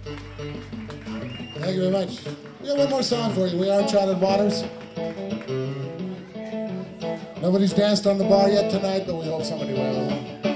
Thank you very much. We got one more song for you. We are Uncharted Waters. Nobody's danced on the bar yet tonight, but we hope somebody will.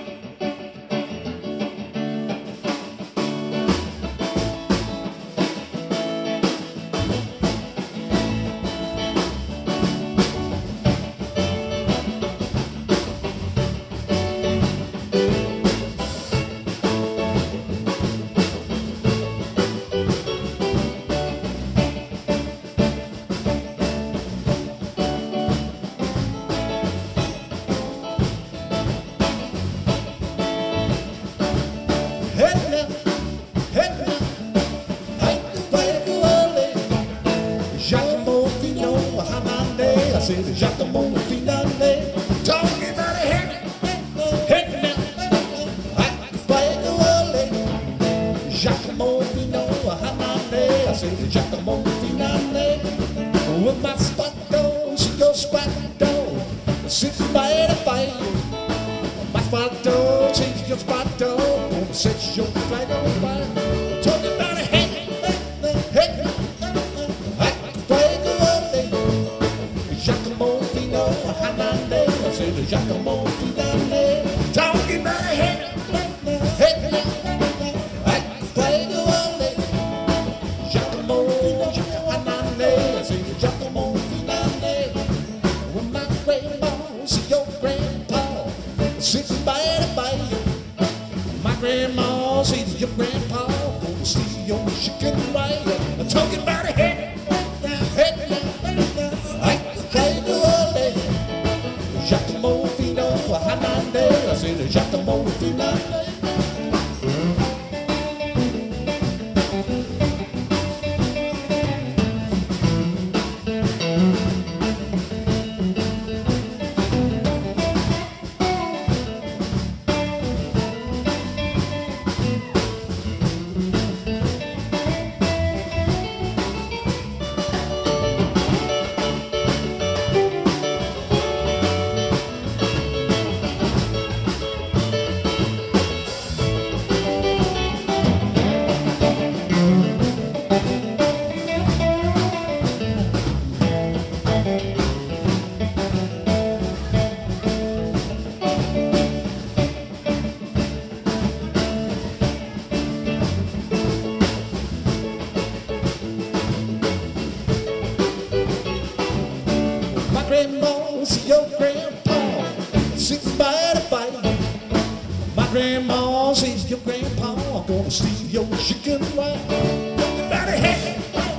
Giacomo Finale, talking about a head now, I can play the volley. Giacomo Finale, I said Giacomo Finale, with my spot dog, she goes spot dog, sitting by the fire. My spot dog, she's your spot dog, gonna set your flag on fire. Talking about a head now, I can play the volley. Giacomo Finale, I said Giacomo Finale, talking about a head now, I can play the volley. Giacomo Finale, I said Giacomo Finale, with my grandma, see your grandpa, sitting by the fire. My grandma sees your grandpa, gonna see your chicken wire. Talking about a head now, I can play the volley. Giacomo Finale, I said Giacomo Finale. Grandma, see your grandpa sitting by the fire. My grandma sees your grandpa, gonna steal your chicken wire. Talking about a head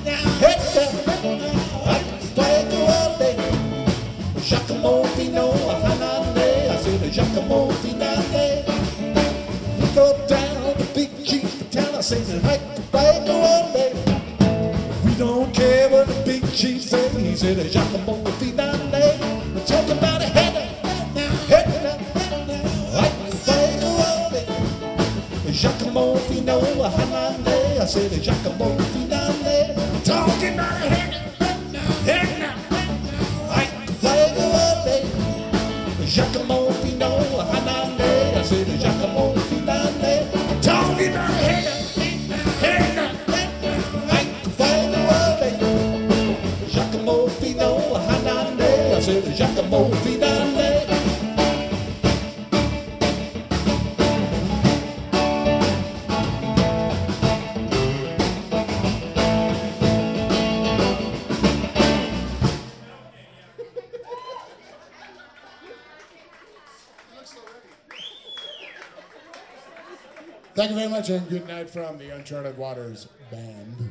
down, I can play the volley. Giacomo Finale, I said Giacomo Finale. We go down to Big Chief town, I said I can play the volley. We don't care what the Big Chief says, he said Giacomo Finale. Talking about a head now, I can play the volley. Giacomo Finale, I said Giacomo Finale. Talking about a head now, I can play the volley. Giacomo Finale, I said Giacomo Finale. Talking about a head now, I can play the volley. Giacomo Finale, I said Giacomo Finale. Thank you very much, and good night from the Uncharted Waters Band.